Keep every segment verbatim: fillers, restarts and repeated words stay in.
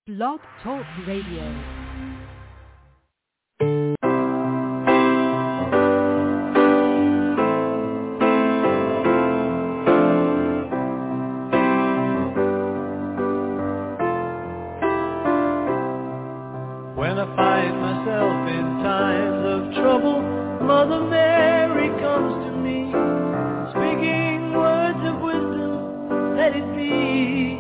Blog Talk Radio. When I find myself in times of trouble, Mother Mary comes to me, speaking words of wisdom, let it be.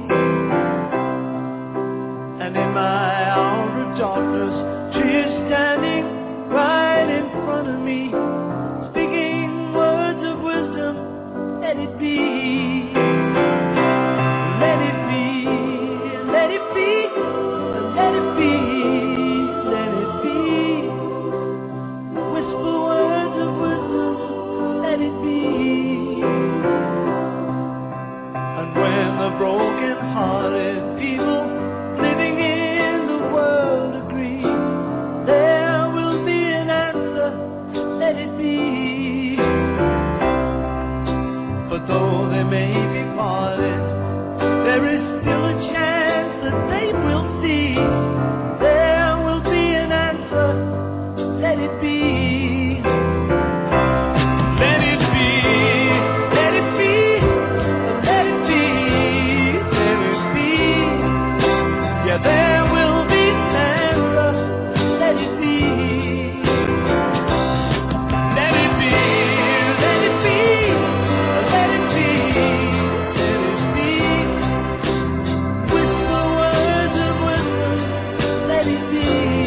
And in my hour of darkness, she is standing right in front of me, speaking words of wisdom, let it be. Let it be, let it be, let it be. Broken-hearted people living in the world agree there will be an answer, let it be. But though they may be parted, there is still a chance that they will see there will be an answer, let it be. There will be an answer, let it be. Let it be, let it be, let it be, let it be. Whisper words of wisdom, let it be.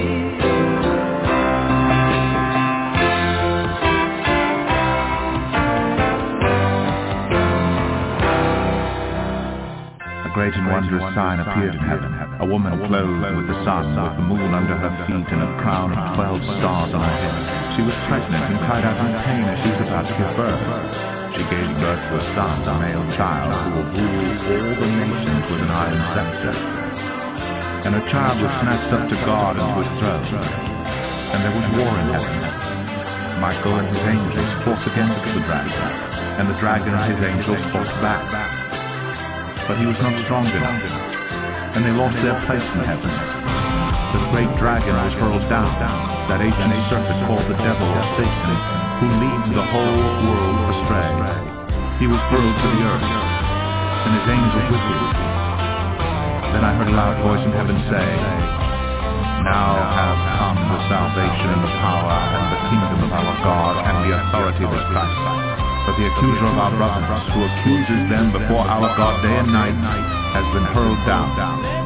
A great and wondrous sign appeared in heaven. A woman clothed with the sun, with the moon under her feet and a crown of twelve stars on her head. She was pregnant and cried out in pain as she was about to give birth. She gave birth to a son, a male child, who will rule all the nations with an iron scepter. And her child was snatched up to God and to his throne. And there was war in heaven. Michael and his angels fought against the dragon, and the dragon and his angels fought back. But he was not strong enough, and they lost their place in heaven. The great dragon was hurled down, that ancient serpent called the devil or Satan, who leads the whole world astray. He was hurled to the earth, and his angels with him. Then I heard a loud voice in heaven say, "Now have come the salvation and the power and the kingdom of our God and the authority of his Christ. For the accuser of our brothers, who accuses them before our God day and night, has been hurled down."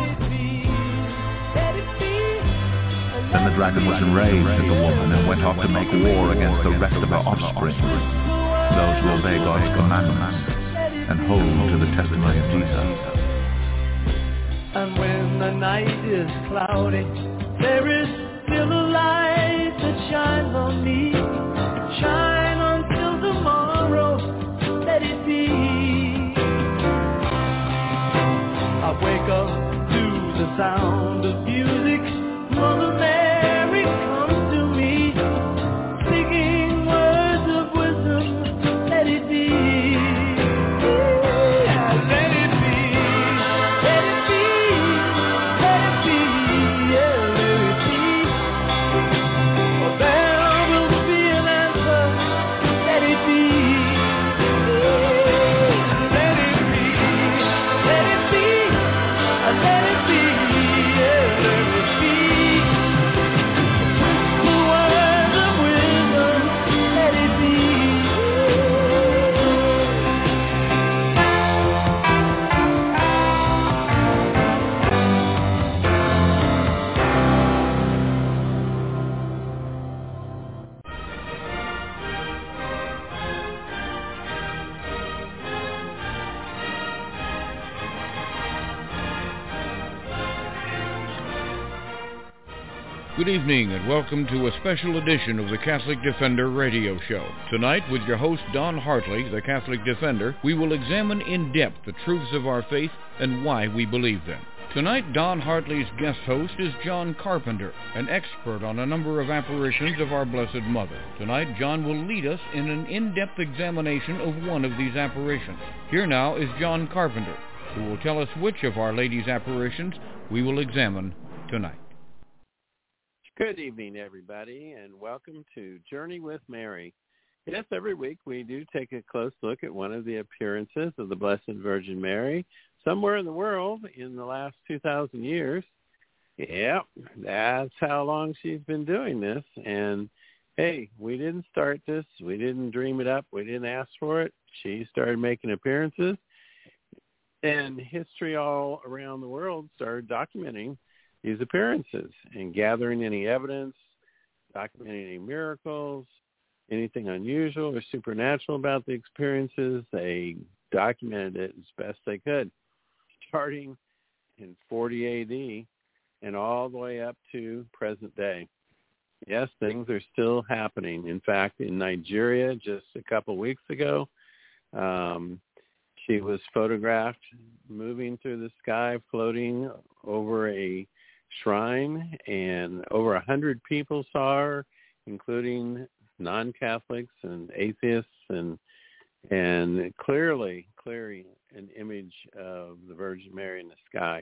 Then the dragon was enraged at the woman and went off to make war against the rest of her offspring, those who obey God's commandments and hold to the testimony of Jesus. And when the night is cloudy, there is still a light that shines on me. Shine until tomorrow, let it be. I wake up to the sound of music. Mother Mary comes to me, singing words of wisdom, let it be. Yeah, let it be, let it be, let it be, yeah, let it be. For there will be an answer, let it be. Let it be, let it be, let it be, yeah, let it be. Good evening and welcome to a special edition of the Catholic Defender radio show. Tonight, with your host Don Hartley, the Catholic Defender, we will examine in depth the truths of our faith and why we believe them. Tonight, Don Hartley's guest host is John Carpenter, an expert on a number of apparitions of our Blessed Mother. Tonight, John will lead us in an in-depth examination of one of these apparitions. Here now is John Carpenter. who will tell us which of Our Lady's apparitions we will examine tonight. Good evening, everybody, and welcome to Journey with Mary. Yes, every week we do take a close look at one of the appearances of the Blessed Virgin Mary somewhere in the world in the last two thousand years. Yep, that's how long she's been doing this. And, hey, we didn't start this. We didn't dream it up. We didn't ask for it. She started making appearances. And history all around the world started documenting these appearances and gathering any evidence, documenting any miracles, anything unusual or supernatural about the experiences. They documented it as best they could, starting in forty A D and all the way up to present day. Yes, things are still happening. In fact, in Nigeria just a couple of weeks ago, um, she was photographed moving through the sky, floating over a shrine, and over a hundred people saw her, including non-Catholics and atheists, and and clearly, clearly an image of the Virgin Mary in the sky.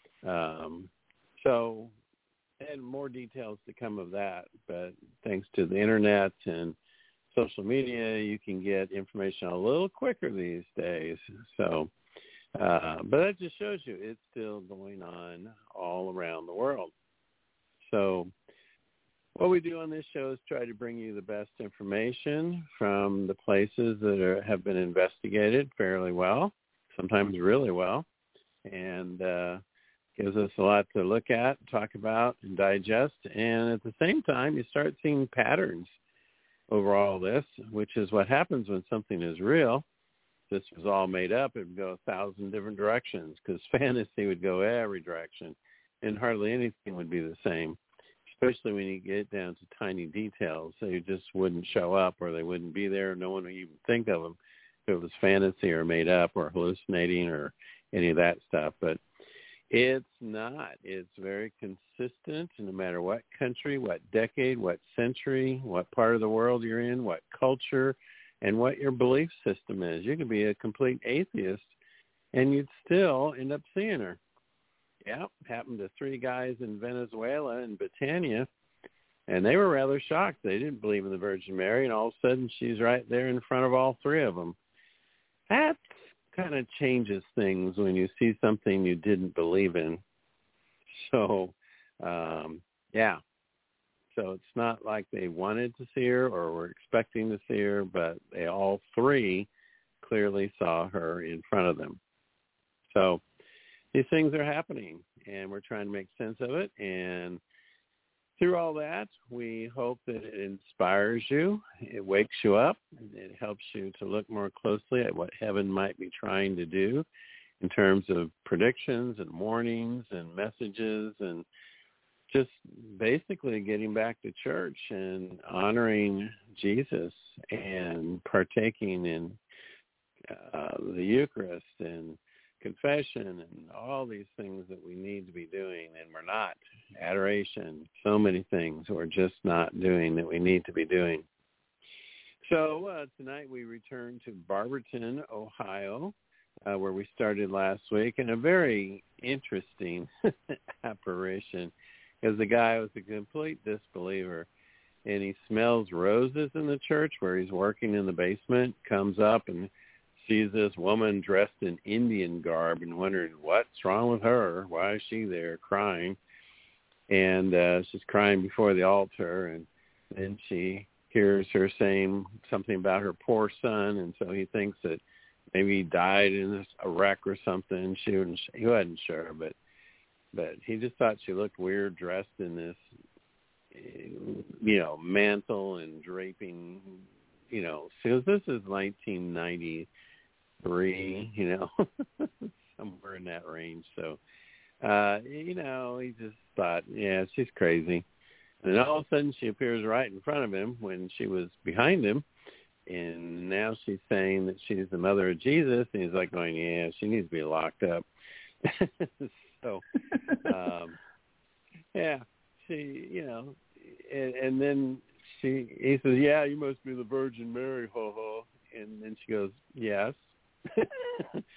Um, so, and more details to come of that, but thanks to the internet and social media, you can get information a little quicker these days. So, uh, but that just shows you it's still going on all around the world. So what we do on this show is try to bring you the best information from the places that are, have been investigated fairly well, sometimes really well, and uh, gives us a lot to look at, talk about, and digest. And at the same time, you start seeing patterns over all this, which is what happens when something is real. This was all made up, it would go a thousand different directions, because fantasy would go every direction, and hardly anything would be the same, especially when you get down to tiny details. They just wouldn't show up, or they wouldn't be there. No one would even think of them if it was fantasy or made up or hallucinating or any of that stuff. But it's not. It's very consistent, no matter what country, what decade, what century, what part of the world you're in, what culture, and what your belief system is. You could be a complete atheist, and you'd still end up seeing her. Yeah, happened to three guys in Venezuela and Britannia, and they were rather shocked. They didn't believe in the Virgin Mary, and all of a sudden she's right there in front of all three of them. That kind of changes things when you see something you didn't believe in. So, um, yeah. So it's not like they wanted to see her or were expecting to see her, but they all three clearly saw her in front of them. So these things are happening, and we're trying to make sense of it. And through all that, we hope that it inspires you, it wakes you up, and it helps you to look more closely at what heaven might be trying to do in terms of predictions and warnings and messages, and just basically getting back to church and honoring Jesus and partaking in uh, the Eucharist and confession and all these things that we need to be doing, and we're not. Adoration, so many things we're just not doing that we need to be doing. So uh, tonight we return to Barberton, Ohio, uh, where we started last week, and a very interesting apparition, because the guy was a complete disbeliever, and he smells roses in the church where he's working in the basement, comes up and sees this woman dressed in Indian garb and wondered what's wrong with her. Why is she there crying? And uh, she's crying before the altar, and then she hears her saying something about her poor son, and so he thinks that maybe he died in a wreck or something. She wasn't, he wasn't sure, but but he just thought she looked weird dressed in this, you know, mantle and draping, you know. So this is nineteen ninety-three, you know, somewhere in that range. So, uh, you know, he just thought, yeah, she's crazy. And all of a sudden she appears right in front of him when she was behind him. And now she's saying that she's the mother of Jesus. And he's like going, yeah, she needs to be locked up. so, um, yeah, she, you know, and, and then she, he says, yeah, you must be the Virgin Mary, ho ho. And then she goes, yes.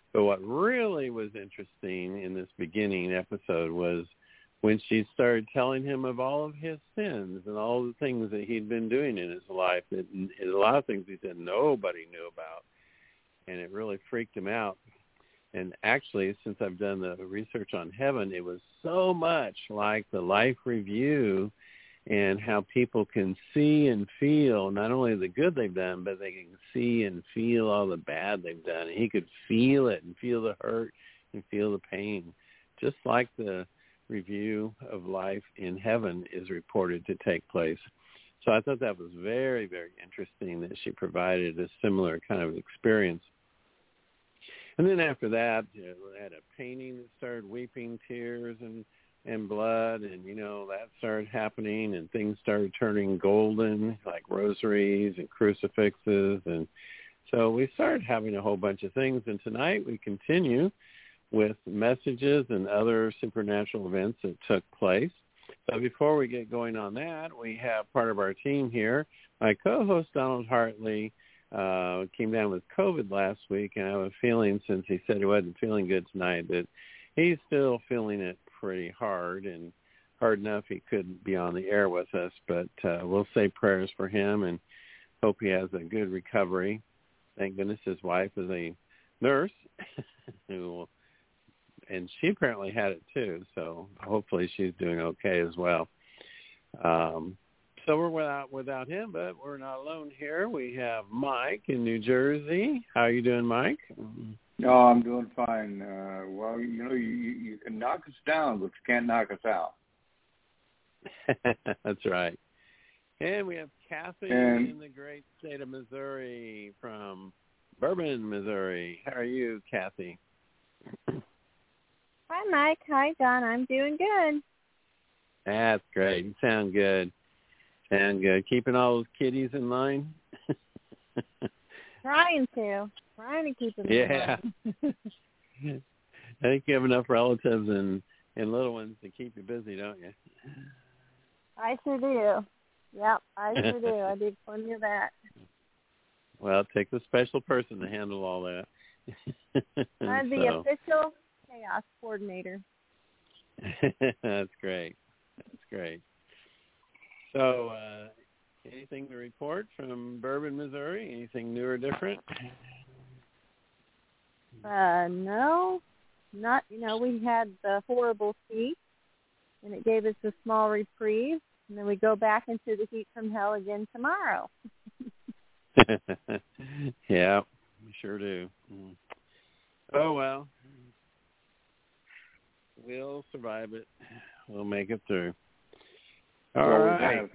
But what really was interesting in this beginning episode was when she started telling him of all of his sins and all the things that he'd been doing in his life, that a lot of things he said nobody knew about, and it really freaked him out. And actually, since I've done the research on heaven, it was so much like the Life Review and how people can see and feel not only the good they've done, but they can see and feel all the bad they've done. And he could feel it and feel the hurt and feel the pain, just like the review of life in heaven is reported to take place. So I thought that was very, very interesting that she provided a similar kind of experience. And then after that, you know, we had a painting that started weeping tears and, and blood, and, you know, that started happening, and things started turning golden, like rosaries and crucifixes. And so we started having a whole bunch of things. And tonight we continue with messages and other supernatural events that took place. So before we get going on that, we have part of our team here. My co-host, Donald Hartley, uh, came down with COVID last week, and I have a feeling, since he said he wasn't feeling good tonight, that he's still feeling it pretty hard, and hard enough he couldn't be on the air with us. But uh, we'll say prayers for him and hope he has a good recovery. Thank goodness his wife is a nurse who will, and she apparently had it too, so hopefully she's doing okay as well. Um, so we're without without him, but we're not alone here. We have Mike in New Jersey. How are you doing, Mike? No, I'm doing fine. Uh, well, you know, you, you can knock us down, but you can't knock us out. That's right. And we have Kathy and, in the great state of Missouri from Bourbon, Missouri. How are you, Kathy? Hi, Mike. Hi, Don. I'm doing good. That's great. You sound good. Sound good. Keeping all those kitties in line? Trying to. Trying to keep them yeah. in line. I think you have enough relatives and, and little ones to keep you busy, don't you? I sure do. Yep, I sure do. I did plenty of that. Well, it takes a special person to handle all that. I'm the so. official chaos coordinator. That's great. That's great. So, uh, anything to report from Bourbon, Missouri? Anything new or different? Uh, no, not. You know, we had the horrible heat, and it gave us a small reprieve, and then we go back into the heat from hell again tomorrow. Yeah, we sure do. Mm. Oh, well. We'll survive it. We'll make it through. All well, right.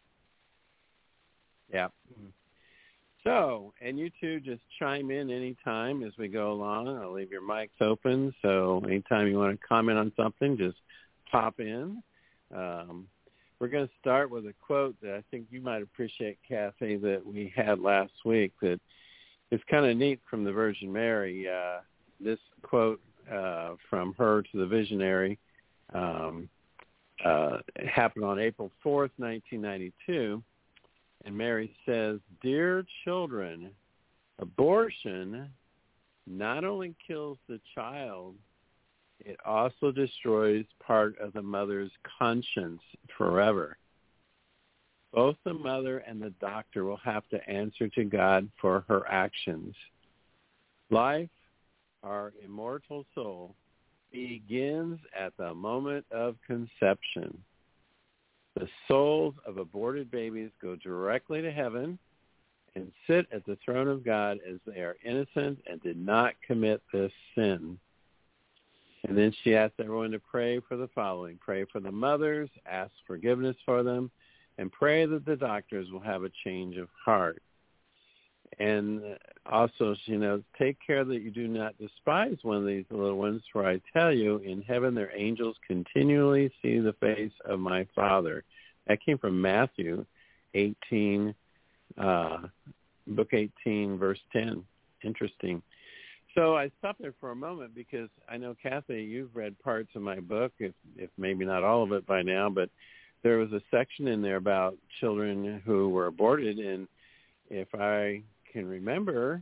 Yeah. So, and you two just chime in anytime as we go along. I'll leave your mics open, so anytime you want to comment on something, just pop in. Um, we're going to start with a quote that I think you might appreciate, Kathy, that we had last week that is kind of neat from the Virgin Mary. Uh, this quote uh, from her to the visionary um, uh, happened on April fourth, nineteen ninety-two. And Mary says, "Dear children, abortion not only kills the child, it also destroys part of the mother's conscience forever. Both the mother and the doctor will have to answer to God for her actions. Life, our immortal soul, begins at the moment of conception. The souls of aborted babies go directly to heaven and sit at the throne of God as they are innocent and did not commit this sin." And then she asked everyone to pray for the following. Pray for the mothers, ask forgiveness for them, and pray that the doctors will have a change of heart. And also, you know, take care that you do not despise one of these little ones, for I tell you, in heaven their angels continually see the face of my Father. That came from Matthew eighteen, uh, book eighteen, verse ten. Interesting. So I stopped there for a moment because I know, Kathy, you've read parts of my book, if, if maybe not all of it by now, but there was a section in there about children who were aborted, and if I can remember,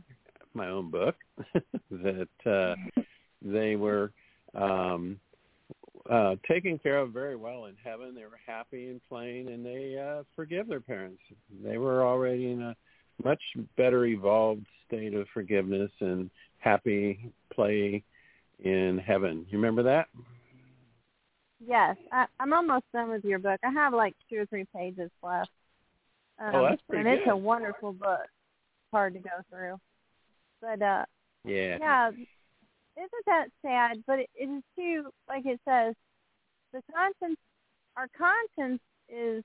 my own book, that uh, they were um, uh, taken care of very well in heaven. They were happy and playing, and they uh, forgive their parents. They were already in a much better evolved state of forgiveness and happy play in heaven. You remember that? Yes, I, I'm almost done with your book. I have like two or three pages left. Um, oh, that's pretty and good. it's a wonderful book. It's hard to go through. But, uh, yeah. yeah, isn't that sad? But it, it is too, like it says, the conscience, our conscience is,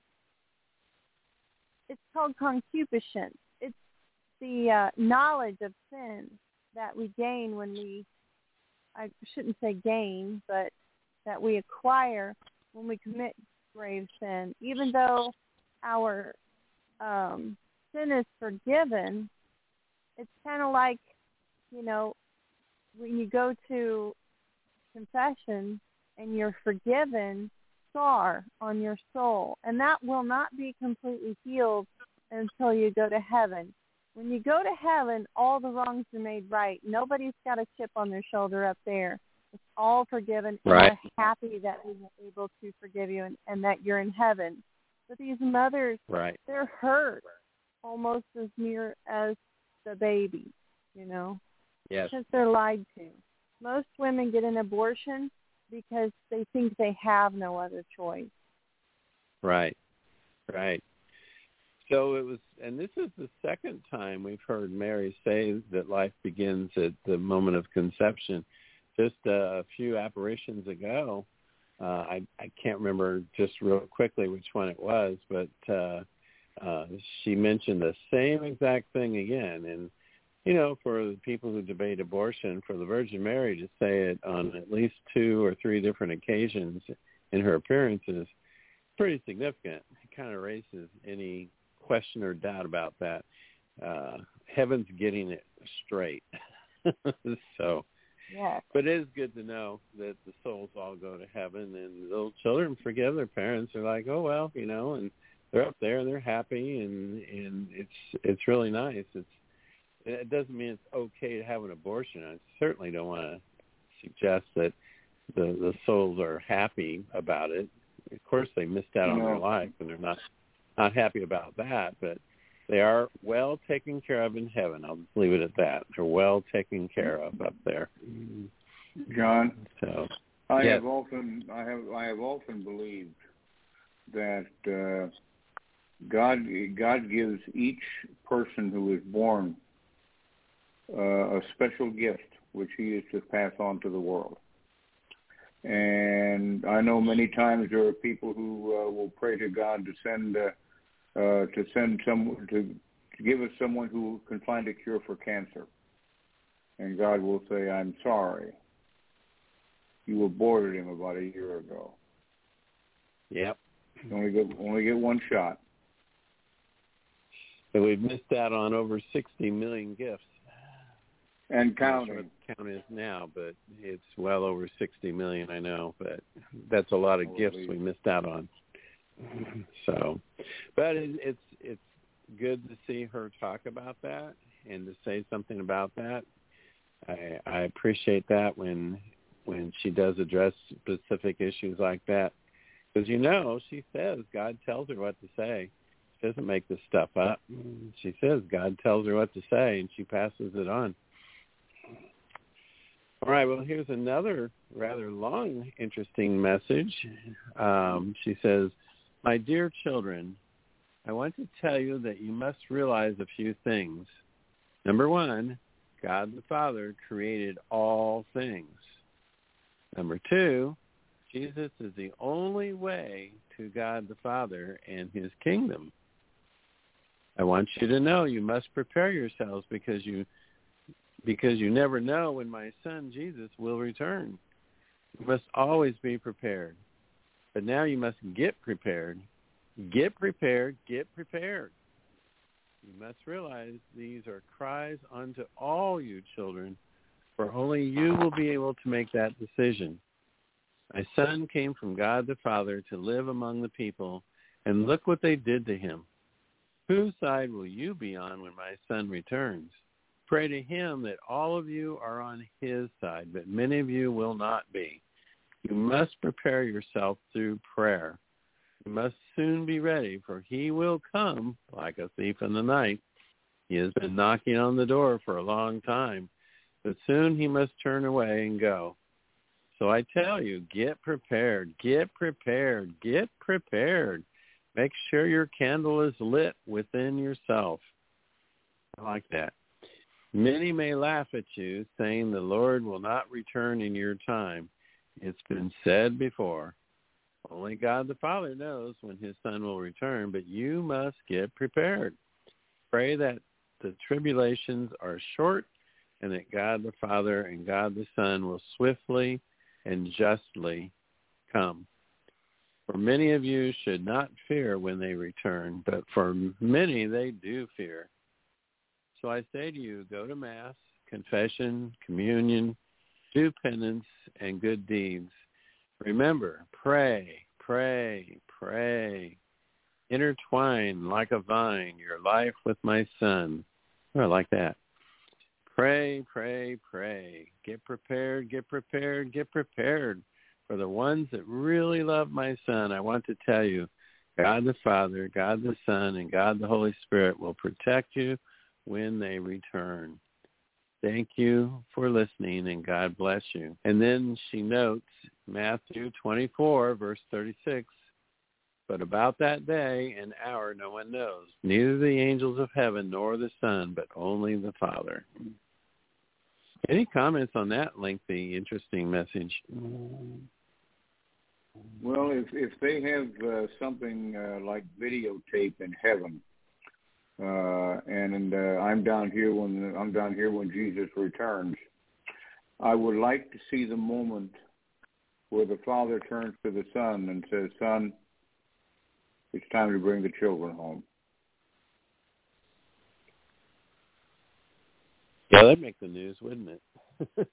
it's called concupiscence. It's the uh, knowledge of sin that we gain when we, I shouldn't say gain, but that we acquire when we commit grave sin. Even though our um, sin is forgiven, it's kind of like, you know, when you go to confession and you're forgiven, scar on your soul. And that will not be completely healed until you go to heaven. When you go to heaven, all the wrongs are made right. Nobody's got a chip on their shoulder up there. It's all forgiven, and right. We're happy that we were able to forgive you and, and that you're in heaven. But these mothers, right. they're hurt almost as near as the baby, you know, yes. because they're lied to. Most women get an abortion because they think they have no other choice. Right, right. So it was, and this is the second time we've heard Mary say that life begins at the moment of conception. Just a few apparitions ago, uh, I, I can't remember just real quickly which one it was, but uh, uh, she mentioned the same exact thing again. And, you know, for the people who debate abortion, for the Virgin Mary to say it on at least two or three different occasions in her appearances, pretty significant. It kind of erases any question or doubt about that. Uh, heaven's getting it straight. So, yes. But it is good to know that the souls all go to heaven, and the little children forgive their parents. They're like, oh well, you know, and they're up there and they're happy, and and it's it's really nice. It's it doesn't mean it's okay to have an abortion. I certainly don't want to suggest that the the souls are happy about it. Of course, they missed out on No. their life, and they're not not happy about that. But they are well taken care of in heaven. I'll just leave it at that. They're well taken care of up there. John, so I yes. have often I have I have often believed that uh, God God gives each person who is born uh, a special gift which He is to pass on to the world. And I know many times there are people who uh, will pray to God to send uh, uh, to send someone to, to give us someone who can find a cure for cancer, and God will say, "I'm sorry, you aborted him about a year ago. Yep. You only get only get one shot." So we've missed out on over sixty million gifts. And counting. I'm not sure what the count is now, but it's well over sixty million, I know. But that's a lot of Oh, gifts please. we missed out on. So, but it, it's it's good to see her talk about that and to say something about that. I, I appreciate that when when she does address specific issues like that, because you know she says God tells her what to say. She doesn't make this stuff up. She says God tells her what to say, and she passes it on. All right, well, here's another rather long, interesting message. Um, she says, "My dear children, I want to tell you that you must realize a few things. Number one, God the Father created all things. Number two, Jesus is the only way to God the Father and his kingdom. I want you to know you must prepare yourselves because you because you never know when my son Jesus will return. You must always be prepared. But now you must get prepared. Get prepared. Get prepared. You must realize these are cries unto all you children, for only you will be able to make that decision. My son came from God the Father to live among the people, and look what they did to him. Whose side will you be on when my son returns? Pray to him that all of you are on his side, but many of you will not be. You must prepare yourself through prayer. You must soon be ready, for he will come like a thief in the night. He has been knocking on the door for a long time, but soon he must turn away and go. So I tell you, get prepared, get prepared, get prepared. Make sure your candle is lit within yourself. I like that. Many may laugh at you, saying the Lord will not return in your time. It's been said before. Only God the Father knows when his Son will return, but you must get prepared. Pray that the tribulations are short and that God the Father and God the Son will swiftly and justly come. For many of you should not fear when they return, but for many they do fear. So I say to you, go to Mass, confession, communion, do penance, and good deeds. Remember, pray, pray, pray. Intertwine like a vine your life with my Son. Oh, I like that. Pray, pray, pray. Get prepared, get prepared, get prepared. For the ones that really love my Son, I want to tell you, God the Father, God the Son, and God the Holy Spirit will protect you when they return. Thank you for listening, and God bless you. And then she notes Matthew twenty-four, verse thirty-six, but about that day and hour no one knows, neither the angels of heaven nor the Son, but only the Father. Any comments on that lengthy, interesting message? Well, if if they have uh, something uh, like videotape in heaven, uh, and uh, I'm down here when I'm down here when Jesus returns, I would like to see the moment where the Father turns to the Son and says, "Son, it's time to bring the children home." Yeah, that'd make the news, wouldn't it?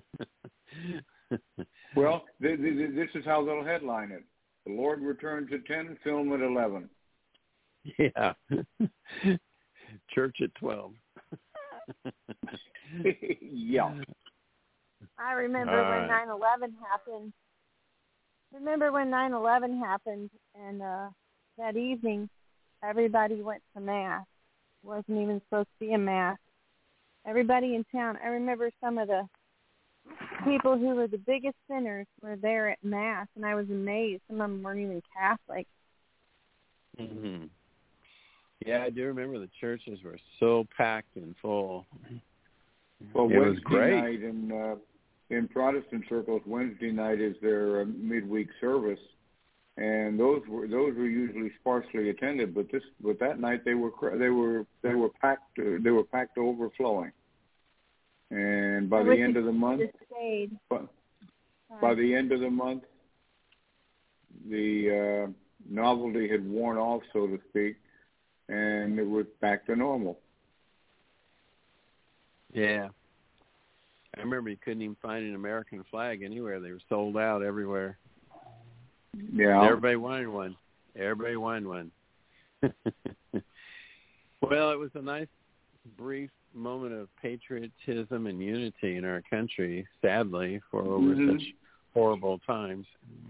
Well, th- th- this is how they'll headline it. The Lord returns at ten, film at eleven. Yeah. Church at twelve. Yeah. I remember All when right. nine eleven happened. Remember when nine eleven happened, and uh, that evening, everybody went to Mass. It wasn't even supposed to be a Mass. Everybody in town, I remember some of the people who were the biggest sinners were there at Mass, and I was amazed. Some of them weren't even Catholic. Mm-hmm. Yeah, I do remember the churches were so packed and full. Well, it Wednesday was great. night in uh, in Protestant circles, Wednesday night is their uh, midweek service, and those were those were usually sparsely attended. But this, but that night they were they were they were packed uh, they were packed to overflowing. And by I the wish end it of the month, stayed. by, by the end of the month, the uh, novelty had worn off, so to speak, and it was back to normal. Yeah. I remember you couldn't even find an American flag anywhere. They were sold out everywhere. Yeah. Everybody wanted one. Everybody wanted one. Well, it was a nice, brief moment of patriotism and unity in our country, sadly, for over mm-hmm. such horrible times.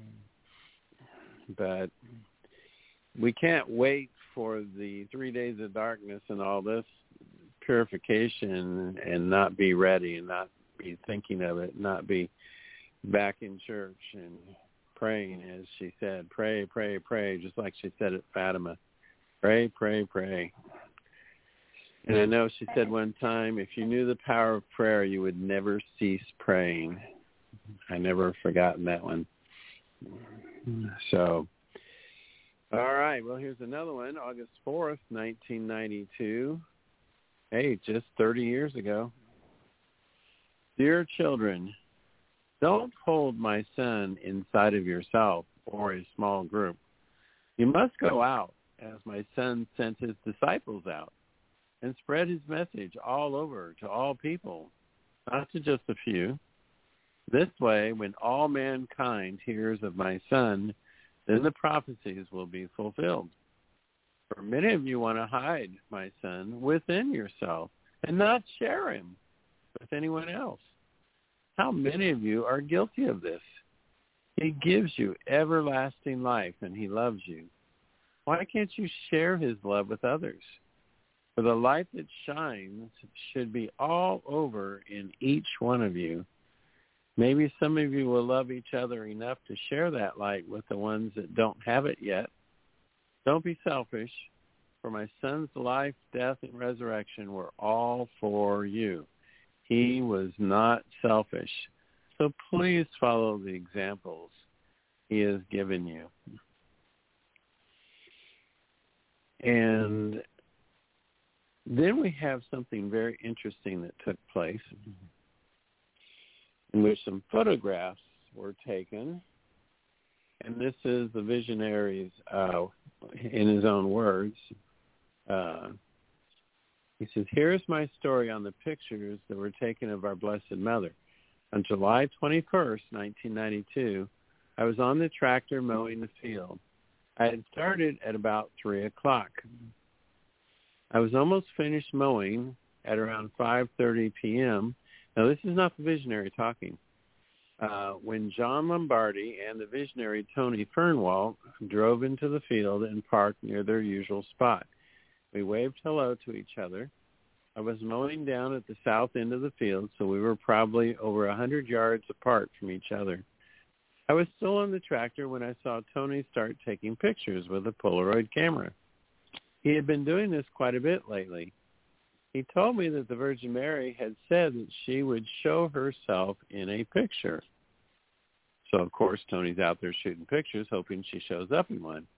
But we can't wait for the three days of darkness and all this purification and not be ready and not be thinking of it, not be back in church and praying, as she said, pray, pray, pray, just like she said at Fatima. Pray, pray, pray. And I know she said one time, if you knew the power of prayer, you would never cease praying. I never forgotten that one. So, all right. Well, here's another one. August fourth, nineteen ninety-two. Hey, just thirty years ago. Dear children, don't hold my Son inside of yourself or a small group. You must go out, as my Son sent his disciples out, and spread his message all over to all people, not to just a few. This way, when all mankind hears of my Son, then the prophecies will be fulfilled. For many of you want to hide my Son within yourself and not share him with anyone else. How many of you are guilty of this? He gives you everlasting life, and he loves you. Why can't you share his love with others? For the light that shines should be all over in each one of you. Maybe some of you will love each other enough to share that light with the ones that don't have it yet. Don't be selfish, for my son's life, death, and resurrection were all for you. He was not selfish. So please follow the examples he has given you. And then we have something very interesting that took place, in which some photographs were taken. And this is the visionary's, uh, in his own words. Uh, he says, here's my story on the pictures that were taken of our Blessed Mother. On July twenty-first, nineteen ninety-two, I was on the tractor mowing the field. I had started at about three o'clock. I was almost finished mowing at around five thirty p.m. Now, this is not the visionary talking. Uh, when John Lombardi and the visionary Tony Fernwalt drove into the field and parked near their usual spot. We waved hello to each other. I was mowing down at the south end of the field, so we were probably over one hundred yards apart from each other. I was still on the tractor when I saw Tony start taking pictures with a Polaroid camera. He had been doing this quite a bit lately. He told me that the Virgin Mary had said that she would show herself in a picture. So, of course, Tony's out there shooting pictures, hoping she shows up in one.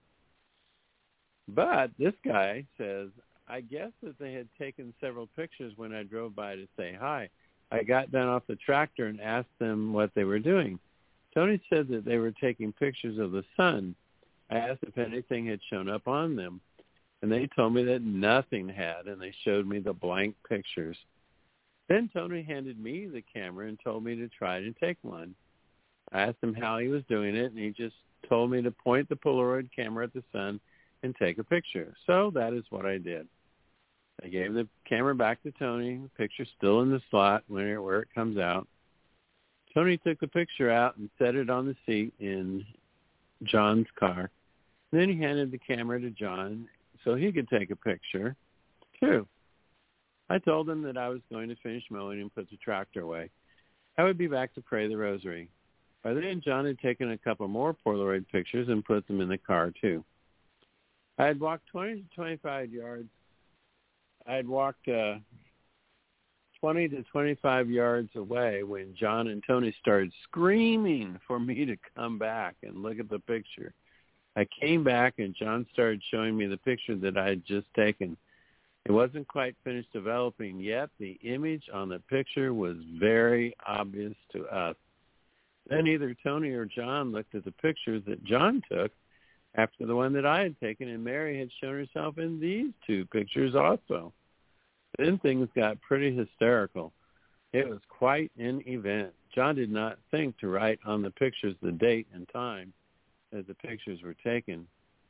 But this guy says, I guess that they had taken several pictures when I drove by to say hi. I got down off the tractor and asked them what they were doing. Tony said that they were taking pictures of the sun. I asked if anything had shown up on them, and they told me that nothing had, and they showed me the blank pictures. Then Tony handed me the camera and told me to try to take one. I asked him how he was doing it, and he just told me to point the Polaroid camera at the sun and take a picture. So that is what I did. I gave the camera back to Tony, the picture still in the slot where, where it comes out. Tony took the picture out and set it on the seat in John's car. Then he handed the camera to John so he could take a picture, too. I told him that I was going to finish mowing and put the tractor away. I would be back to pray the rosary. By then, John had taken a couple more Polaroid pictures and put them in the car, too. I had walked twenty to twenty-five yards. I had walked uh, twenty to twenty-five yards away when John and Tony started screaming for me to come back and look at the picture. I came back, and John started showing me the picture that I had just taken. It wasn't quite finished developing yet. The image on the picture was very obvious to us. Then either Tony or John looked at the pictures that John took after the one that I had taken, and Mary had shown herself in these two pictures also. Then things got pretty hysterical. It was quite an event. John did not think to write on the pictures the date and time that the pictures were taken.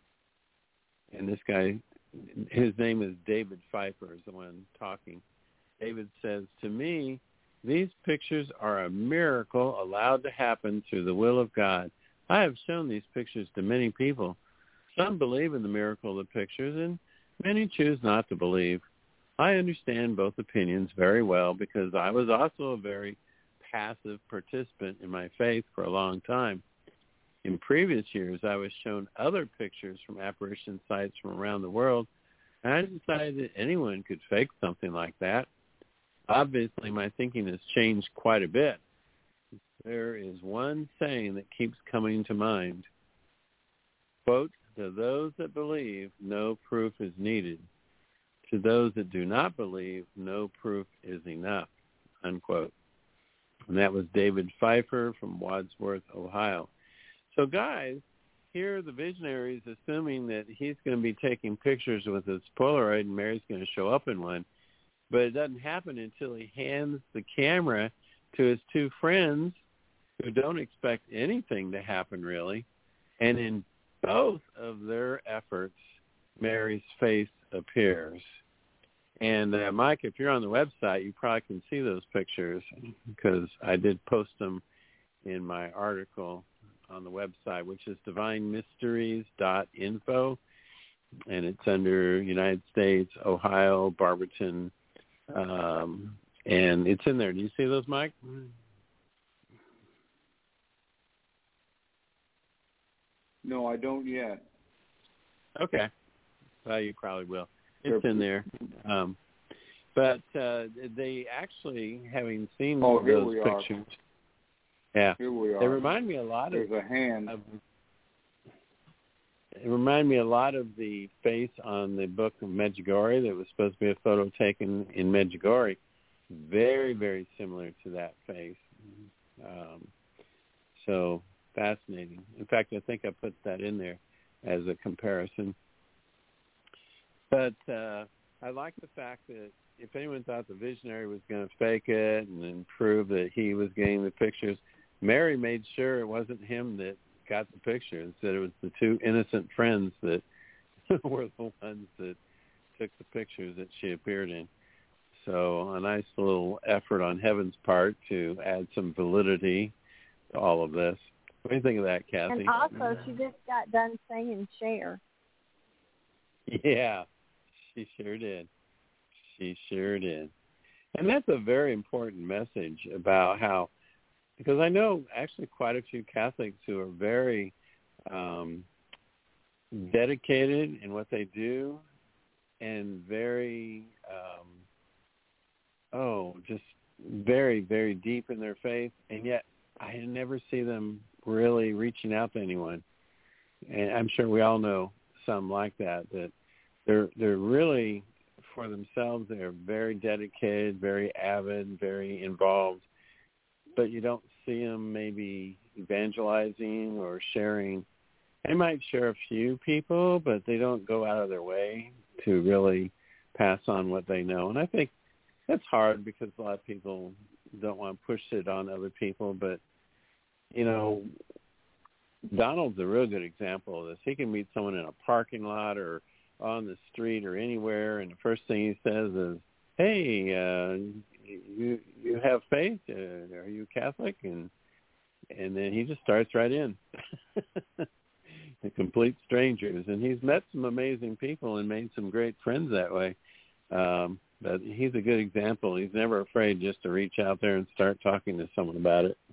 And this guy, his name is David Pfeiffer, is the one talking. David says, to me, these pictures are a miracle allowed to happen through the will of God. I have shown these pictures to many people. Some believe in the miracle of the pictures, and many choose not to believe. I understand both opinions very well because I was also a very passive participant in my faith for a long time. In previous years, I was shown other pictures from apparition sites from around the world, and I decided that anyone could fake something like that. Obviously, my thinking has changed quite a bit. There is one saying that keeps coming to mind. Quote, to those that believe, no proof is needed. To those that do not believe, no proof is enough, unquote. And that was David Pfeiffer from Wadsworth, Ohio. So, guys, here the visionary is assuming that he's going to be taking pictures with his Polaroid and Mary's going to show up in one. But it doesn't happen until he hands the camera to his two friends who don't expect anything to happen, really. And in both of their efforts, Mary's face appears. And, uh, Mike, if you're on the website, you probably can see those pictures because I did post them in my article on the website, which is divine mysteries dot info, and it's under United States, Ohio, Barberton, um, and it's in there. Do you see those, Mike? No, I don't yet. Okay. Well, you probably will. It's in there. Um, but uh, they actually, having seen oh, here those we pictures, are. yeah, here we are. They remind me a lot There's of. a hand. Of, it remind me a lot of the face on the book of Medjugorje that was supposed to be a photo taken in Medjugorje. Very, very similar to that face. Um, so fascinating. In fact, I think I put that in there as a comparison. But uh, I like the fact that if anyone thought the visionary was going to fake it and then prove that he was getting the pictures, Mary made sure it wasn't him that got the pictures, that it was the two innocent friends that were the ones that took the pictures that she appeared in. So a nice little effort on Heaven's part to add some validity to all of this. What do you think of that, Kathy? And also, she just got done singing Cher. Yeah, she sure did. She sure did. And that's a very important message about how, because I know actually quite a few Catholics who are very um, dedicated in what they do and very, um, oh, just very, very deep in their faith, and yet I never see them really reaching out to anyone. And I'm sure we all know some like that, that they're they're really, for themselves, they're very dedicated, very avid, very involved, but you don't see them maybe evangelizing or sharing. They might share a few people, but they don't go out of their way to really pass on what they know. And I think that's hard because a lot of people don't want to push it on other people. But, you know, Donald's a real good example of this. He can meet someone in a parking lot or on the street or anywhere, and the first thing he says is, hey, uh, you you have faith? Uh, are you Catholic? And and then he just starts right in. The complete strangers. And he's met some amazing people and made some great friends that way. Um, but he's a good example. He's never afraid just to reach out there and start talking to someone about it.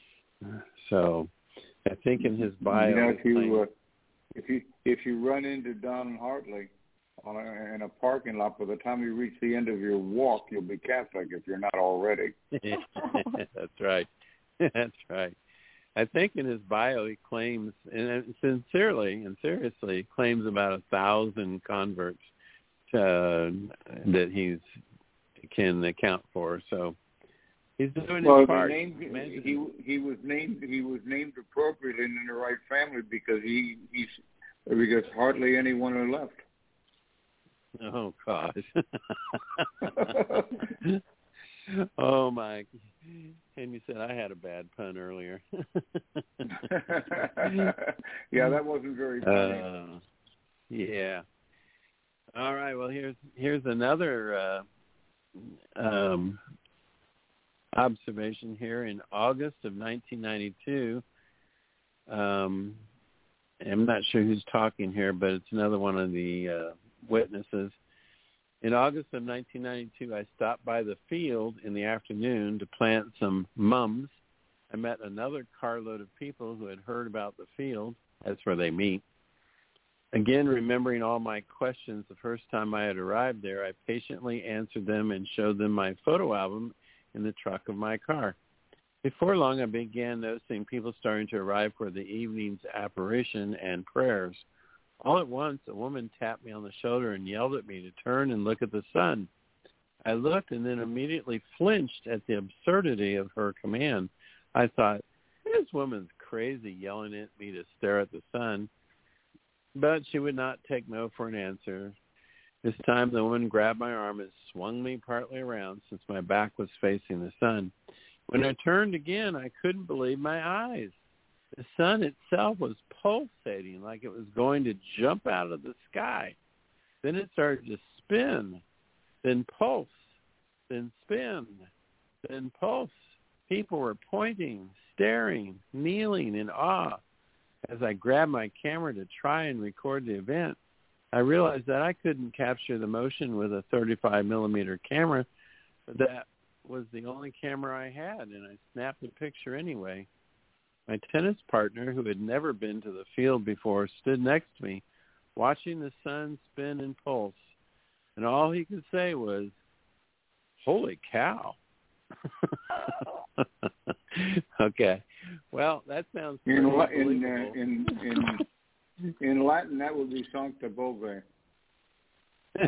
So I think in his bio, you know, if you uh, if you if you run into Don Hartley on a, in a parking lot, by the time you reach the end of your walk, you'll be Catholic if you're not already. That's right. That's right. I think in his bio he claims, and sincerely and seriously, claims about a thousand converts uh, that he's can account for. So he's doing well, his part. Named, he he was named he was named appropriately in the right family because he he's because hardly anyone are left. Oh gosh. Oh my. And you said I had a bad pun earlier. Yeah, that wasn't very funny. Uh, yeah. All right. Well, here's here's another uh, um, observation here. In August of nineteen ninety-two, um, I'm not sure who's talking here, but it's another one of the uh, witnesses. In August of nineteen ninety-two, I stopped by the field in the afternoon to plant some mums. I met another carload of people who had heard about the field. That's where they meet. Again, remembering all my questions the first time I had arrived there, I patiently answered them and showed them my photo album in the truck of my car. Before long, I began noticing people starting to arrive for the evening's apparition and prayers. All at once, a woman tapped me on the shoulder and yelled at me to turn and look at the sun. I looked and then immediately flinched at the absurdity of her command. I thought, this woman's crazy yelling at me to stare at the sun. But she would not take no for an answer. This time, the woman grabbed my arm and swung me partly around since my back was facing the sun. When I turned again, I couldn't believe my eyes. The sun itself was pulsating like it was going to jump out of the sky. Then it started to spin. then pulse, then spin, then pulse. People were pointing, staring, kneeling in awe. As I grabbed my camera to try and record the event, I realized that I couldn't capture the motion with a thirty-five millimeter camera, but that was the only camera I had, and I snapped the picture anyway. My tennis partner, who had never been to the field before, stood next to me, watching the sun spin and pulse, and all he could say was, "Holy cow." Okay. Well, that sounds pretty in, unbelievable. in, uh, in, in, in Latin, that would be Sancta Bove. Got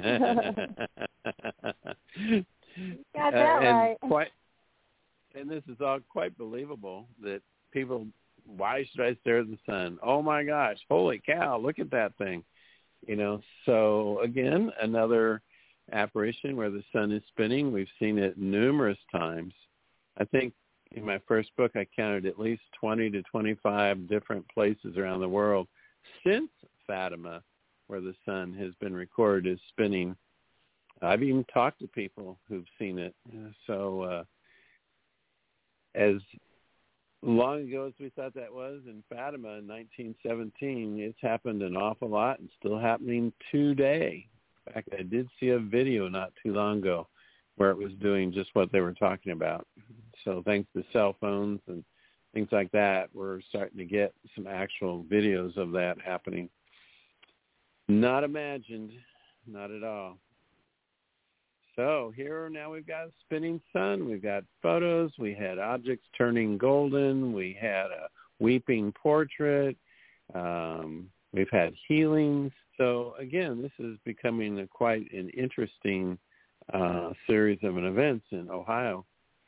that uh, and right. Quite, and this is all quite believable that people, why should I stare at the sun? Oh, my gosh, holy cow, look at that thing. You know, so, again, another apparition where the sun is spinning. We've seen it numerous times. I think in my first book, I counted at least twenty to twenty-five different places around the world since Fatima where the sun has been recorded as spinning. I've even talked to people who've seen it. So uh, as long ago as we thought that was in Fatima in nineteen seventeen, it's happened an awful lot and still happening today. In fact, I did see a video not too long ago where it was doing just what they were talking about. So thanks to cell phones and things like that, we're starting to get some actual videos of that happening. Not imagined, not at all. So here now we've got a spinning sun. We've got photos. We had objects turning golden. We had a weeping portrait. Um, we've had healings. So again, this is becoming a, quite an interesting uh, series of events in Ohio.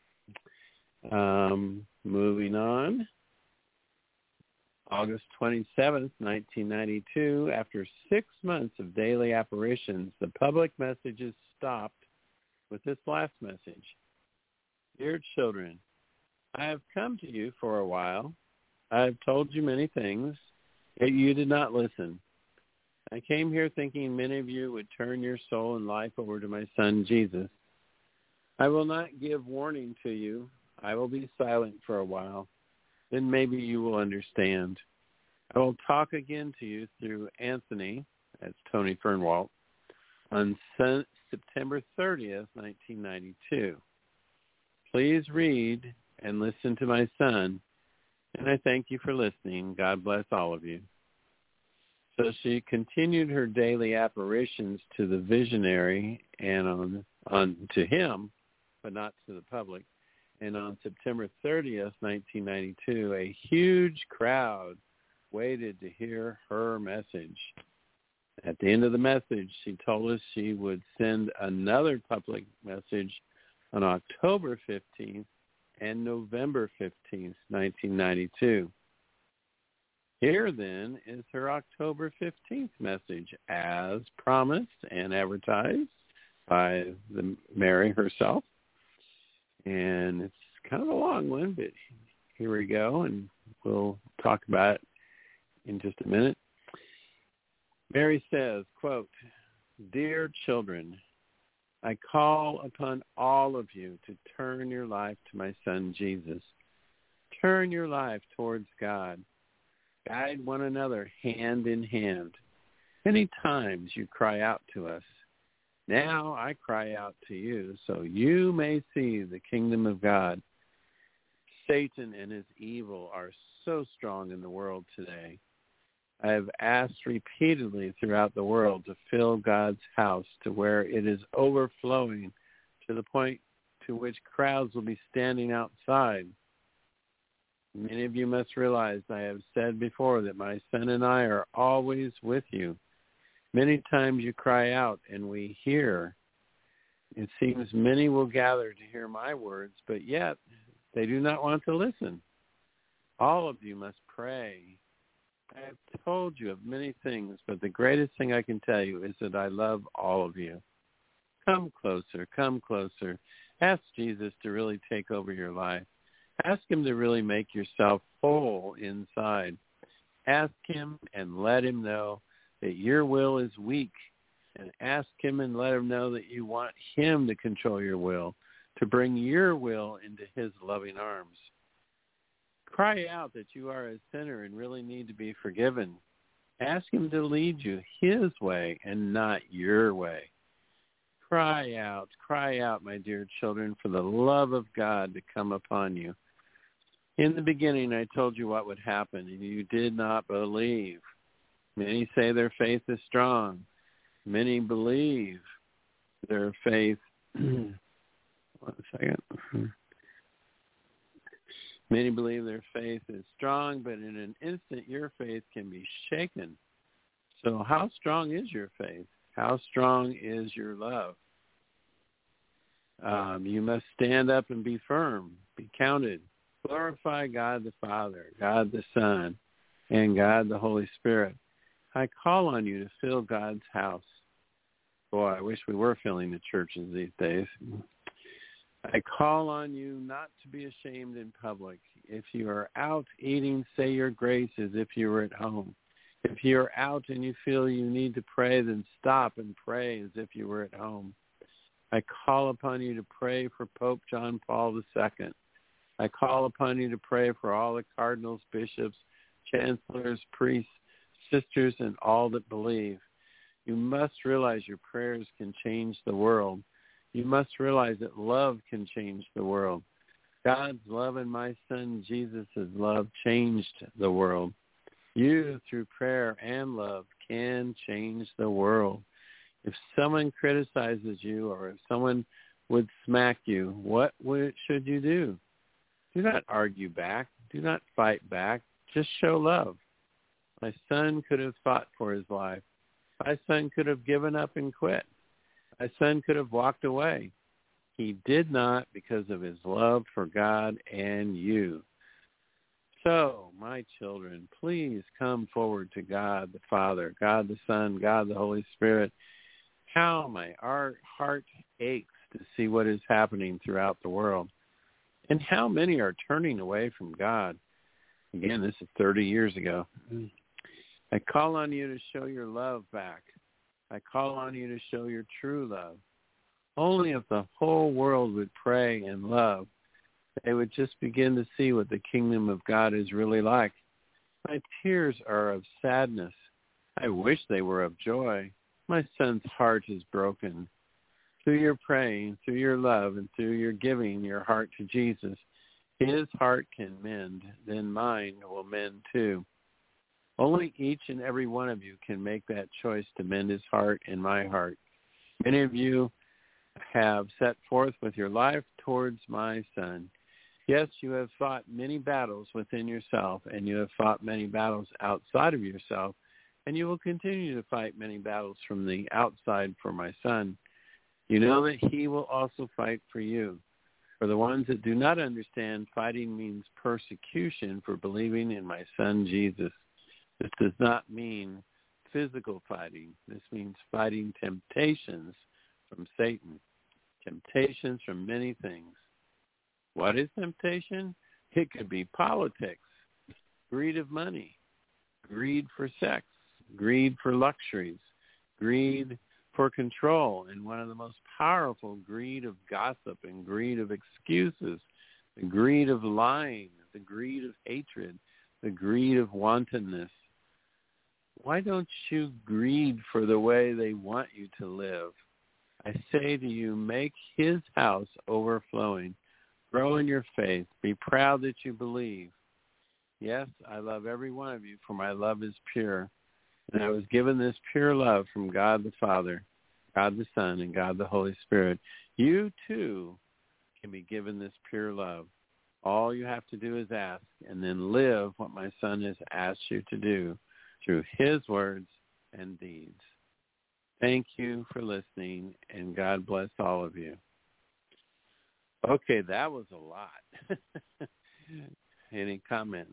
Um, moving on. August twenty-seventh, nineteen ninety-two, after six months of daily apparitions, the public messages stopped with this last message. Dear children, I have come to you for a while. I have told you many things, yet you did not listen. I came here thinking many of you would turn your soul and life over to my son, Jesus. I will not give warning to you. I will be silent for a while. Then maybe you will understand. I will talk again to you through Anthony, that's Tony Fernwalt, on Sun- September thirtieth, nineteen ninety-two. Please read and listen to my son, and I thank you for listening. God bless all of you. So she continued her daily apparitions to the visionary and on, on to him, but not to the public. And on September thirtieth, nineteen ninety-two, a huge crowd waited to hear her message. At the end of the message, she told us she would send another public message on October fifteenth and November fifteenth, nineteen ninety-two. Here, then, is her October fifteenth message as promised and advertised by the Mary herself. And it's kind of a long one, but here we go, and we'll talk about it in just a minute. Mary says, quote, Dear children, I call upon all of you to turn your life to my son Jesus. Turn your life towards God. Guide one another hand in hand. Many times you cry out to us. Now I cry out to you so you may see the kingdom of God. Satan and his evil are so strong in the world today. I have asked repeatedly throughout the world to fill God's house to where it is overflowing to the point to which crowds will be standing outside. Many of you must realize I have said before that my son and I are always with you. Many times you cry out and we hear. It seems many will gather to hear my words, but yet they do not want to listen. All of you must pray. I have told you of many things, but the greatest thing I can tell you is that I love all of you. Come closer, come closer. Ask Jesus to really take over your life. Ask him to really make yourself whole inside. Ask him and let him know that your will is weak and ask him and let him know that you want him to control your will, to bring your will into his loving arms. Cry out that you are a sinner and really need to be forgiven. Ask him to lead you his way and not your way. Cry out, cry out, my dear children, for the love of God to come upon you. In the beginning, I told you what would happen, and you did not believe. Many say their faith is strong. Many believe their faith. One second. Many believe their faith is strong, but in an instant your faith can be shaken. So how strong is your faith? How strong is your love? Um, you must stand up and be firm, be counted. Glorify God the Father, God the Son, and God the Holy Spirit. I call on you to fill God's house. Boy, I wish we were filling the churches these days. I call on you not to be ashamed in public. If you are out eating, say your grace as if you were at home. If you're out and you feel you need to pray, then stop and pray as if you were at home. I call upon you to pray for Pope John Paul the Second. I call upon you to pray for all the cardinals, bishops, chancellors, priests, sisters, and all that believe. You must realize your prayers can change the world. You must realize that love can change the world. God's love and my son Jesus' love changed the world. You, through prayer and love, can change the world. If someone criticizes you or if someone would smack you, what would, should you do? Do not argue back. Do not fight back. Just show love. My son could have fought for his life. My son could have given up and quit. My son could have walked away. He did not because of his love for God and you. So, my children, please come forward to God the Father, God the Son, God the Holy Spirit. How my heart aches to see what is happening throughout the world and how many are turning away from God. Again, this is thirty years ago. I call on you to show your love back. I call on you to show your true love. Only if the whole world would pray and love, they would just begin to see what the kingdom of God is really like. My tears are of sadness. I wish they were of joy. My son's heart is broken. Through your praying, through your love, and through your giving your heart to Jesus, his heart can mend, then mine will mend too. Only each and every one of you can make that choice to mend his heart and my heart. Many of you have set forth with your life towards my son. Yes, you have fought many battles within yourself, and you have fought many battles outside of yourself, and you will continue to fight many battles from the outside for my son. You know that he will also fight for you. For the ones that do not understand, fighting means persecution for believing in my son Jesus. This does not mean physical fighting. This means fighting temptations from Satan, temptations from many things. What is temptation? It could be politics, greed of money, greed for sex, greed for luxuries, greed for control, and one of the most powerful, greed of gossip and greed of excuses, the greed of lying, the greed of hatred, the greed of wantonness. Why don't you greed for the way they want you to live? I say to you, make his house overflowing. Grow in your faith. Be proud that you believe. Yes, I love every one of you, for my love is pure. And I was given this pure love from God the Father, God the Son, and God the Holy Spirit. You, too, can be given this pure love. All you have to do is ask, and then live what my Son has asked you to do through his words and deeds. Thank you for listening, and God bless all of you. Okay, that was a lot. Any comments?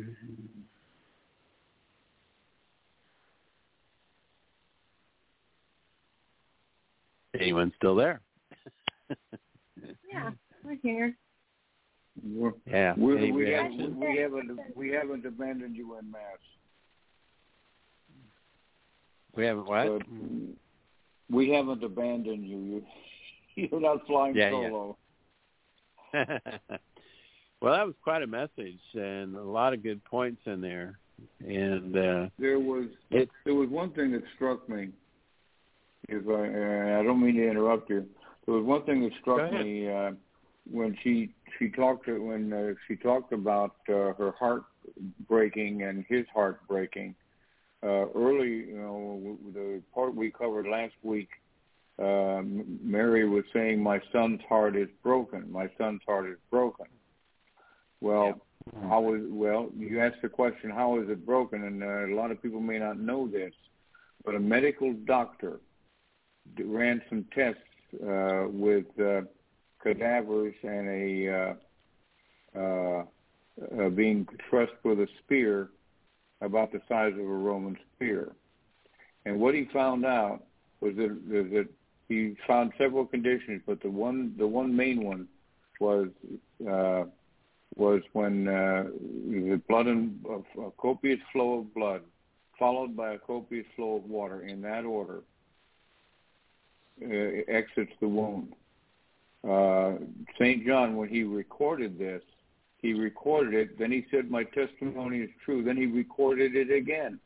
Anyone still there? Yeah, we're here. We're, yeah. We're, Any we, reaction? haven't, we haven't we haven't abandoned you en masse. We haven't what? But we haven't abandoned you. you you're not flying yeah, solo. Yeah. Well, that was quite a message and a lot of good points in there. And uh, there was it, there was one thing that struck me. If I, uh, I don't mean to interrupt you. There was one thing that struck me uh, when she she talked to, when uh, she talked about uh, her heart breaking and his heart breaking. Uh, early, you know, the part we covered last week, uh, Mary was saying, "My son's heart is broken. My son's heart is broken." Well, yeah. how is well? You asked the question, "How is it broken?" And uh, a lot of people may not know this, but a medical doctor ran some tests uh, with uh, cadavers and a uh, uh, uh, being trussed with a spear about the size of a Roman spear. And what he found out was that, that he found several conditions, but the one the one main one was uh, was when uh, the blood and a copious flow of blood followed by a copious flow of water in that order uh, exits the wound. Uh, Saint John, when he recorded this, he recorded it, then he said, "My testimony is true." Then he recorded it again.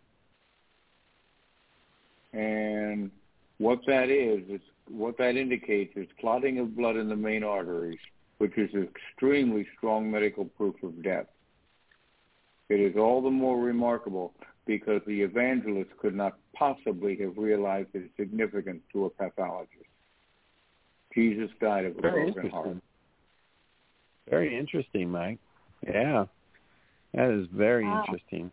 And what that is, is what that indicates is clotting of blood in the main arteries, which is extremely strong medical proof of death. It is all the more remarkable because the evangelist could not possibly have realized its significance to a pathologist. Jesus died of a Very broken heart. Very interesting, Mike. Yeah, that is very wow. interesting.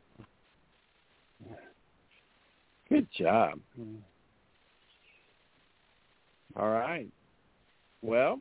Good job. All right. Well,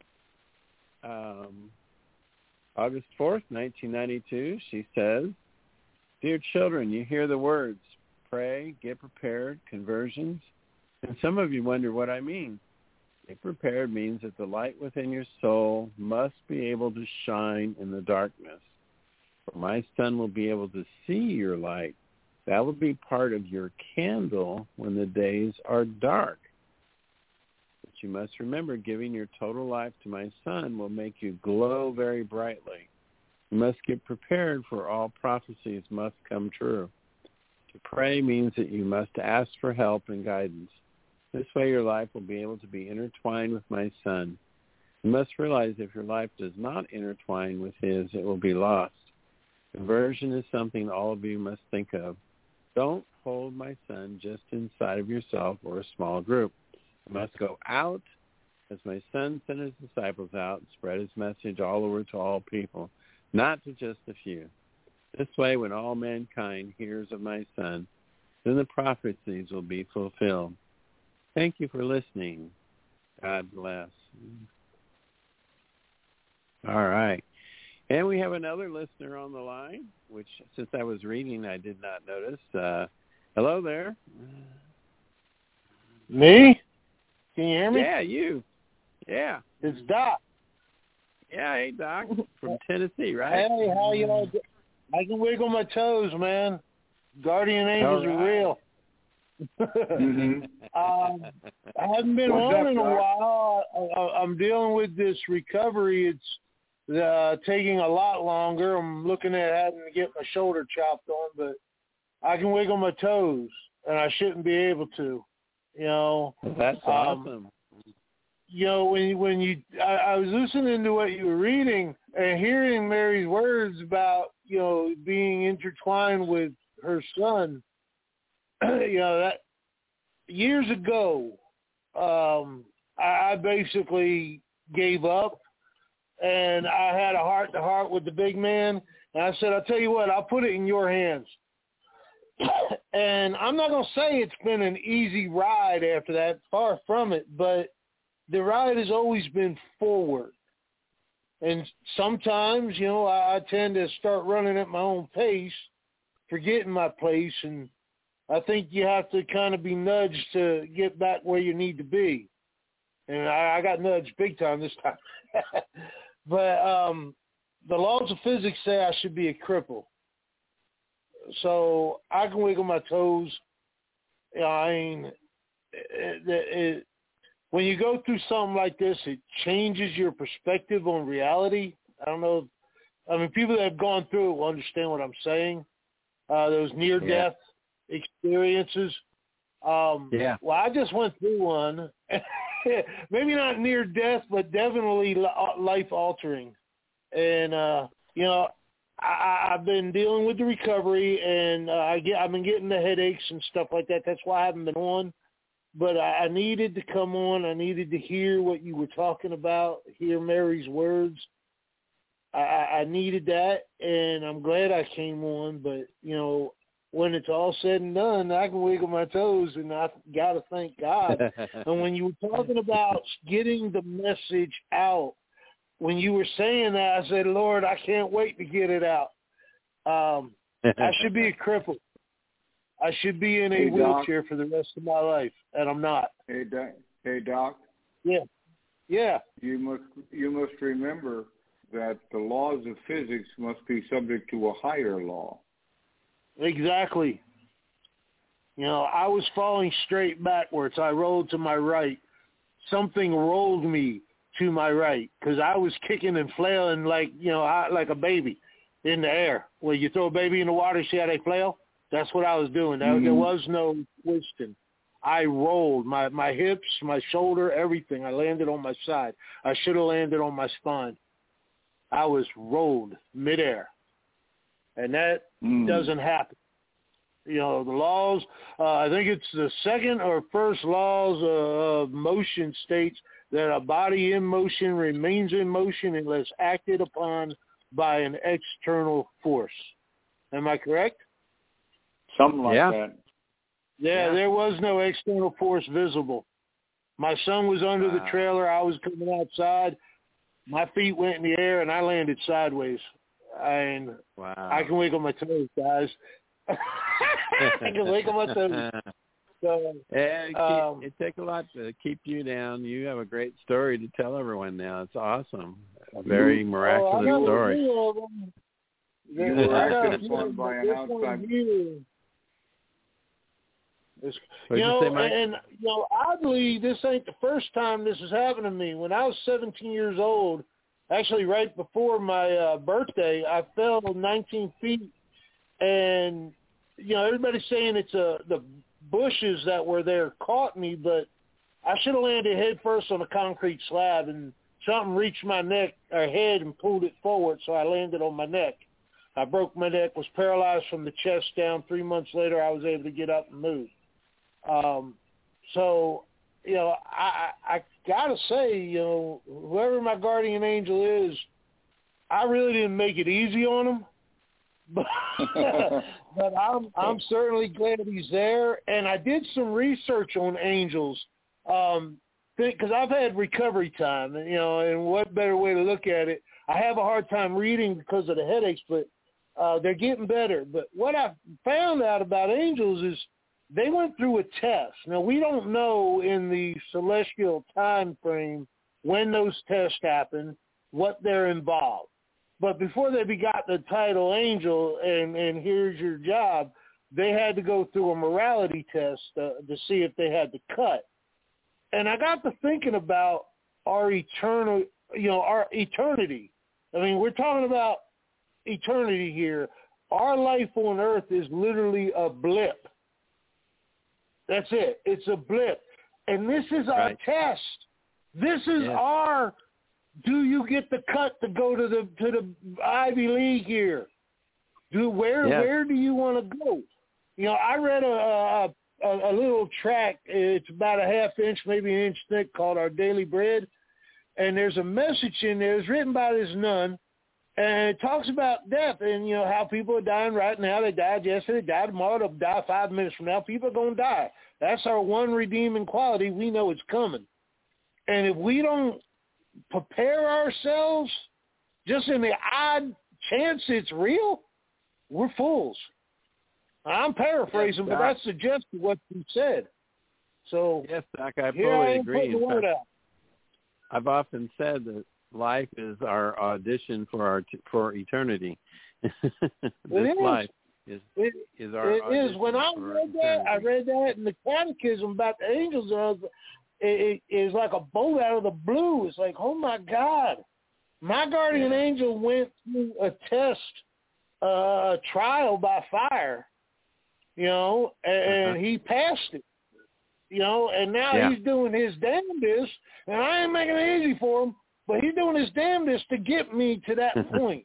um, August fourth, nineteen ninety-two, she says, "Dear children, you hear the words, pray, get prepared, conversions. And some of you wonder what I mean. Get prepared means that the light within your soul must be able to shine in the darkness. For my son will be able to see your light. That will be part of your candle when the days are dark. But you must remember, giving your total life to my son will make you glow very brightly. You must get prepared, for all prophecies must come true. To pray means that you must ask for help and guidance. This way your life will be able to be intertwined with my son. You must realize if your life does not intertwine with his, it will be lost. Conversion is something all of you must think of. Don't hold my son just inside of yourself or a small group. You must go out as my son sent his disciples out and spread his message all over to all people, not to just a few. This way, when all mankind hears of my son, then the prophecies will be fulfilled. Thank you for listening. God bless." All right. And we have another listener on the line, which since I was reading, I did not notice. Uh, hello there. Me? Can you hear me? Yeah, you. Yeah. It's Doc. Yeah, hey, Doc, from Tennessee, right? Hey, how you know? I can wiggle my toes, man. Guardian angels right. are real. mm-hmm. um, I haven't been What's on up, in a Doc? while. I, I, I'm dealing with this recovery. It's uh, taking a lot longer. I'm looking at having to get my shoulder chopped on, but I can wiggle my toes, and I shouldn't be able to. You know, that's um, awesome. You know, when when you, I, I was listening to what you were reading and hearing Mary's words about, you know, being intertwined with her son. You know, that years ago, um, I, I basically gave up, and I had a heart-to-heart with the big man, and I said, "I'll tell you what, I'll put it in your hands." And I'm not going to say it's been an easy ride after that, far from it, but the ride has always been forward. And sometimes, you know, I, I tend to start running at my own pace, forgetting my place, and I think you have to kind of be nudged to get back where you need to be. And I, I got nudged big time this time. But um, the laws of physics say I should be a cripple. So I can wiggle my toes. You know, I mean, it, it, when you go through something like this, it changes your perspective on reality. I don't know. I mean, people that have gone through it will understand what I'm saying. Uh, those near-death yeah. experiences. Um, yeah. Well, I just went through one. Maybe not near-death, but definitely life-altering. And, uh, you know, I, I've been dealing with the recovery, and uh, I get, I've been getting the headaches and stuff like that. That's why I haven't been on. But I, I needed to come on. I needed to hear what you were talking about, hear Mary's words. I, I needed that, and I'm glad I came on. But, you know, when it's all said and done, I can wiggle my toes, and I got to thank God. And when you were talking about getting the message out, when you were saying that, I said, Lord, I can't wait to get it out. Um, I should be a cripple. I should be in a hey, wheelchair Doc. for the rest of my life, and I'm not. Hey, Doc. Hey, Doc. Yeah. Yeah. You must you must remember that the laws of physics must be subject to a higher law. Exactly. You know, I was falling straight backwards. I rolled to my right. Something rolled me to my right because I was kicking and flailing like, you know, like a baby in the air. When you throw a baby in the water, see how they flail? That's what I was doing. Mm-hmm. There was no twisting. I rolled. My, my hips, my shoulder, everything. I landed on my side. I should have landed on my spine. I was rolled midair. And that mm. doesn't happen. You know, the laws, uh, I think it's the second or first laws uh, of motion states that a body in motion remains in motion unless acted upon by an external force. Am I correct? Something like yeah. that. Yeah, yeah, there was no external force visible. My son was under wow. the trailer. I was coming outside. My feet went in the air, and I landed sideways. And wow. I can wiggle my toes, guys. I can wiggle my toes. So, yeah, it, um, it takes a lot to keep you down. You have a great story to tell everyone now. It's awesome. A very miraculous oh, story. You were acted upon by an outside... You know, you say, and, you know, oddly, this ain't the first time this has happened to me. When I was seventeen years old, actually right before my uh, birthday, I fell nineteen feet, and, you know, everybody's saying it's uh, the bushes that were there caught me, but I should have landed head first on a concrete slab, and something reached my neck or head and pulled it forward, so I landed on my neck. I broke my neck, was paralyzed from the chest down. Three months later, I was able to get up and move. Um, so, you know, I, I, I got to say, you know, whoever my guardian angel is, I really didn't make it easy on him. But, but I'm, I'm certainly glad he's there. And I did some research on angels um, because I've had recovery time, you know, and what better way to look at it. I have a hard time reading because of the headaches, but uh, they're getting better. But what I found out about angels is they went through a test. Now, we don't know in the celestial time frame when those tests happen, what they're involved. But before they begot the title angel and, and here's your job, they had to go through a morality test uh, to see if they had to cut. And I got to thinking about our eternal, you know, our eternity. I mean, we're talking about eternity here. Our life on earth is literally a blip. That's it. It's a blip. And this is our right. test. This is yeah. our, do you get the cut to go to the to the Ivy League here? Do where yeah. where do you want to go? You know, I read a, a a little tract. It's about a half inch, maybe an inch thick, called Our Daily Bread. And there's a message in there. It's written by this nun. And it talks about death and, you know, how people are dying right now. They died yesterday, they died tomorrow, they'll die five minutes from now. People are going to die. That's our one redeeming quality. We know it's coming. And if we don't prepare ourselves, just in the odd chance it's real, we're fools. I'm paraphrasing, yes, but that suggests what you said. So yes, Doc, I fully I agree. In fact, I've often said that life is our audition for our for eternity. This it is. life. is it, is our it is. When I read that, I read that in the catechism about the angels. Uh, it, it is like a bolt out of the blue. It's like, oh my God, my guardian yeah. angel went through a test, uh, trial by fire, you know, and uh-huh. he passed it, you know, and now yeah. he's doing his damnedest, and I ain't making it easy for him, but he's doing his damnedest to get me to that point.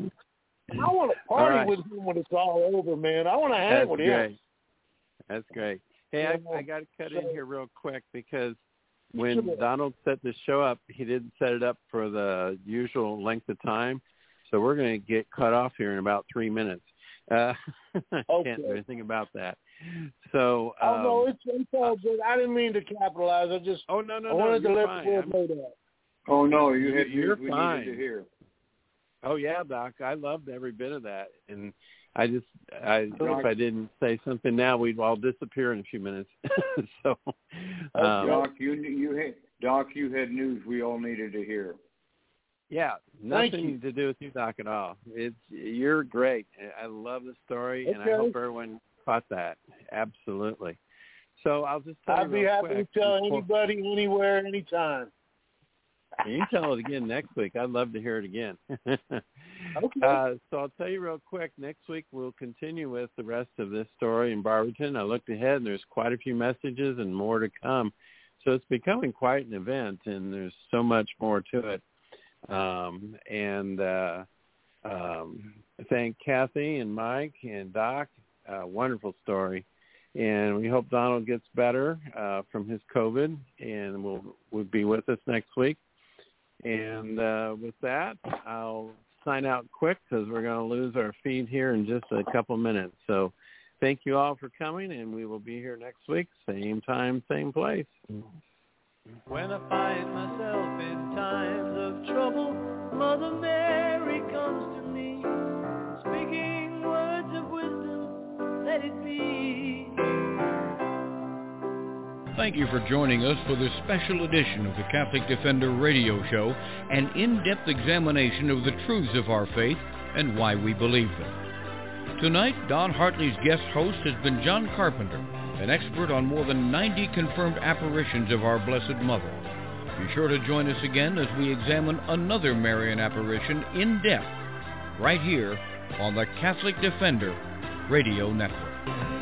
I want to party right. with him when it's all over, man. I want to hang That's with great. him. That's great. Hey, I, I got to cut so, in here real quick because when sure. Donald set the show up, he didn't set it up for the usual length of time. So we're going to get cut off here in about three minutes. Uh, I okay. can't do anything about that. So, um, oh, no, it's, it's all good. I didn't mean to capitalize. I just oh, no, no, I wanted no, to let fine. the world know that. Oh, no, you had You're we fine. needed to hear. Oh, yeah, Doc. I loved every bit of that. And I just, I Doc, if I didn't say something now, we'd all disappear in a few minutes. so, um, Doc, you, you had, Doc, you had news we all needed to hear. Yeah, nothing to do with you, Doc, at all. It's you're great. I love the story, okay. and I hope everyone caught that. Absolutely. So I'll just tell I'd you be real happy quick to tell before, anybody, anywhere, anytime. You can tell it again next week. I'd love to hear it again. okay. Uh, so I'll tell you real quick. Next week we'll continue with the rest of this story in Barberton. I looked ahead, and there's quite a few messages and more to come. So it's becoming quite an event, and there's so much more to it. Um, and uh, um, thank Kathy and Mike and Doc. Uh, wonderful story. And we hope Donald gets better uh, from his COVID and will will be with us next week. And uh, with that, I'll sign out quick because we're going to lose our feed here in just a couple minutes. So thank you all for coming, and we will be here next week, same time, same place. When I find myself in times of trouble, Mother Mary comes to me, speaking words of wisdom, let it be. Thank you for joining us for this special edition of the Catholic Defender Radio Show, an in-depth examination of the truths of our faith and why we believe them. Tonight, Don Hartley's guest host has been John Carpenter, an expert on more than ninety confirmed apparitions of our Blessed Mother. Be sure to join us again as we examine another Marian apparition in depth, right here on the Catholic Defender Radio Network.